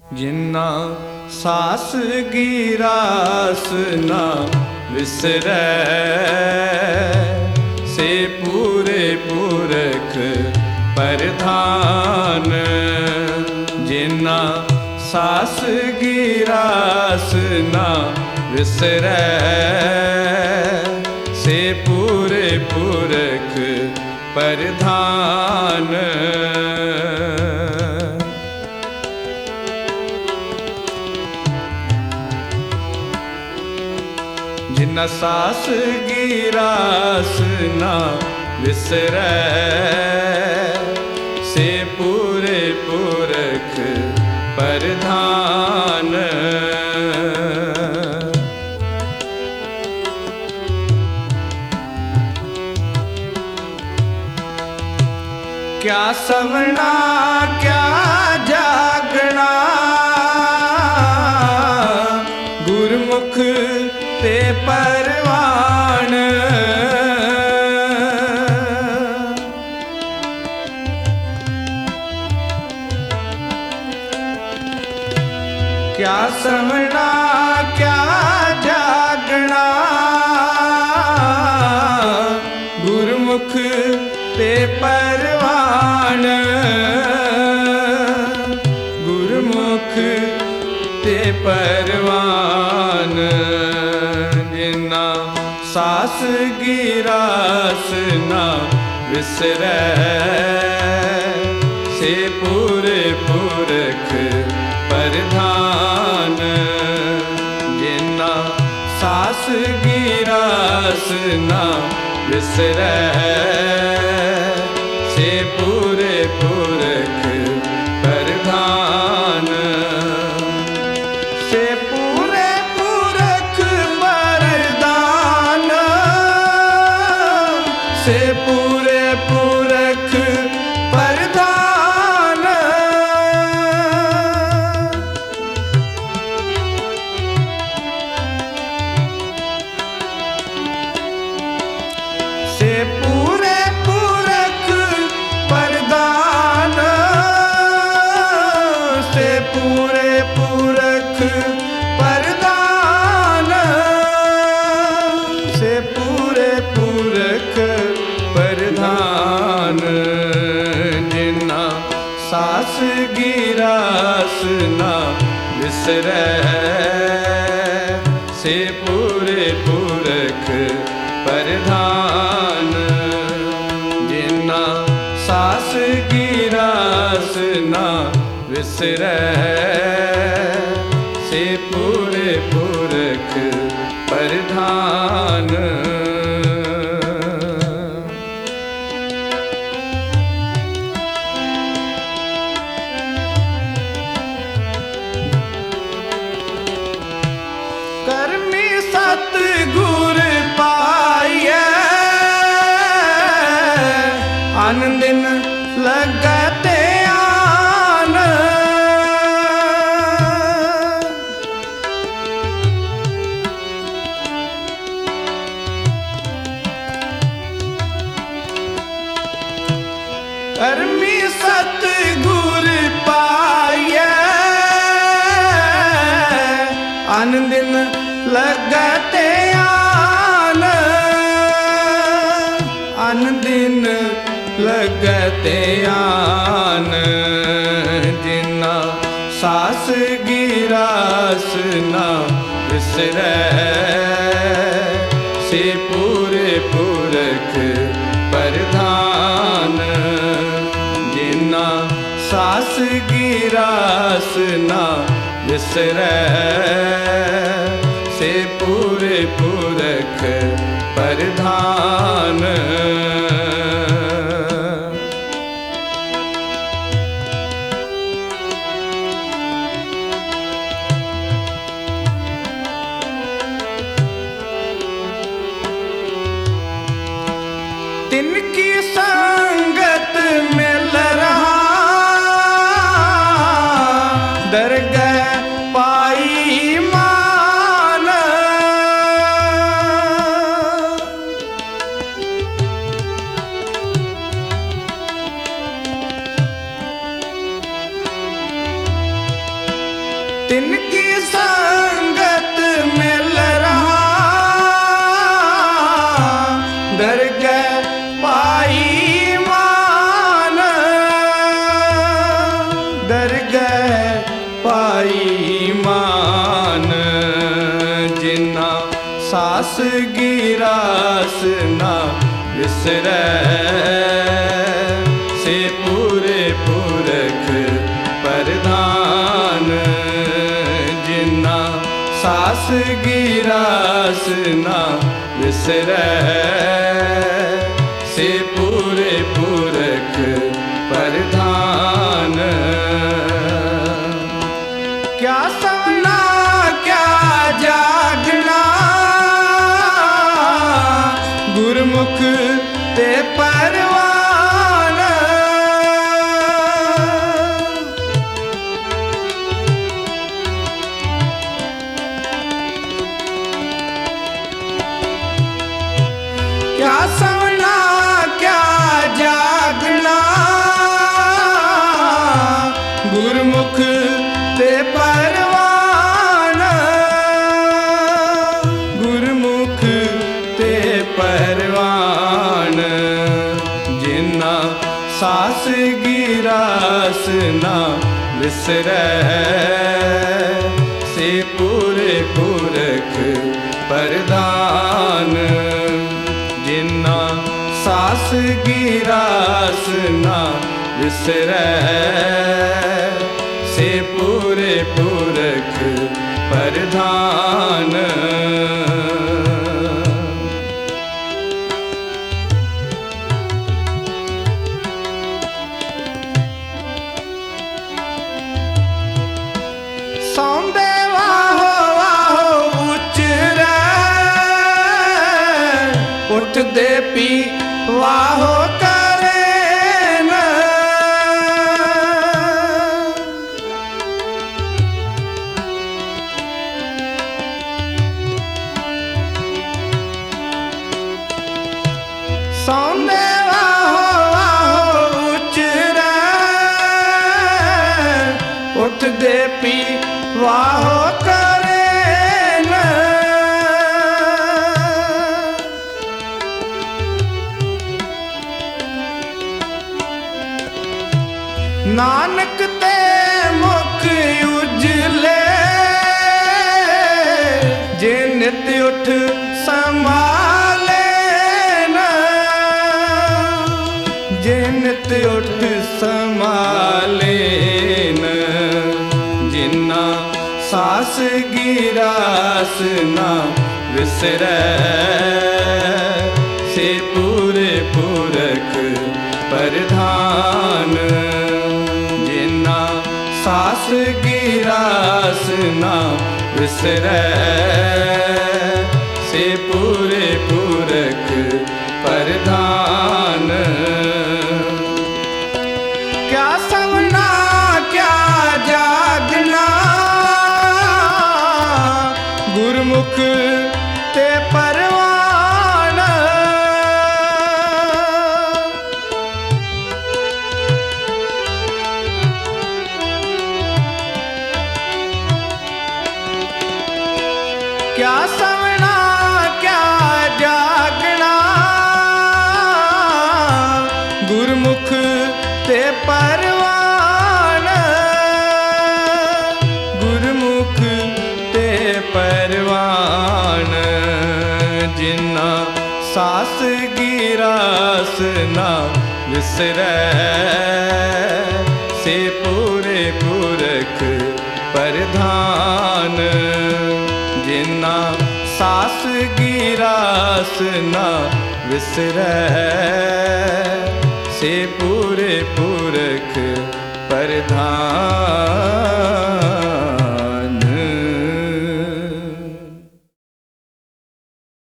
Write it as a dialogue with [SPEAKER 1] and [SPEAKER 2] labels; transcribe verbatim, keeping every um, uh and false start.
[SPEAKER 1] जिन्ना सास गिरास ना विसरै, से पूरे पुरख प्रधान। जिन्ना सास गिरास ना विसरै, से पूरे पुरख प्रधान। जिन्ना सास गिरास ना विसरै, से पूरे पुरख प्रधान। क्या सवना क्या जागना, गुरमुख ते परवान। क्या सवना क्या जागना, गुरमुख ते परवान। गुरमुख ते परवान। जिन्ना सास गिरास ना विसरै, से पूरे पुरख प्रधान। जिन्ना सास गिरास ना विसरै, से पूरे पुरख प्रधान। से पूरे पुरख प्रधान, से पूरे पुरख प्रधान। से पूरे पुरख प्रधान, से पूरे पुरख प्रधान। से पूरे पुरख प्रधान। जिन्ना सास गिरास ना विसरै, से पूरे पुरख प्रधान। जिन्ना सास गिरास ना विसरै, से पूरे पुरख प्रधान। करमी सतगुर पाइयै, अन दिन लगते आन। करमी सतगुर पाइयै, अन दिन लगते आन। अन दिन लगते आन। जिन्ना सास गिरास ना विसरै, से पूरे पुरख प्रधान। जिन्ना सास गिरास ना विसरै, से पूरे पुरख प्रधान। तिनकी संगत मिल रहा, दरगह पाई मान। तिनकी संगत मिल रहा, दरगह पाई मान, दरगह पाई मान। जिन्ना सास गिरास ना विसरै, से पूरे पुरख प्रधान। जिन्ना सास गिरास ना विसरै, से पूरे पुरख प्रधान। क्या सवना क्या जागना, गुरमुख ते परवान। क्या सवना क्या जागना, गुरमुख ते परवान। गुरमुख ते परवान। जिन्ना सास गिरास ना विसरै, से पूरे पुरख प्रधान। जिन्ना सास गिरास ना विसरै, से पूरे पुरख प्रधान। सौंदे वाहो वाहो उचरै, उठदे पी वाहो करे न। सौंदे वाहो वाहो उचरै, उठदे पी वाहो करे न। नानक ते मुख उजले, जे नित उठ संभाले न। जे नित उठ संभाले न। जिन्ना सास गिरास ना विसरै, से पूरे पुरख प्रधान। जिन्ना सास गिरास ना विसरै, से पूरे पुरख प्रधान। क्या सवना क्या जागना, गुरमुख ते परवान। क्या सवना क्या जागना, गुरमुख ते परवान। गुरमुख ते परवान। जिन्ना सास गिरास ना विसरै, से पूरे पुरख प्रधान। जिन्ना सास गिरास ना विसरै, से पूरे पुरख प्रधान।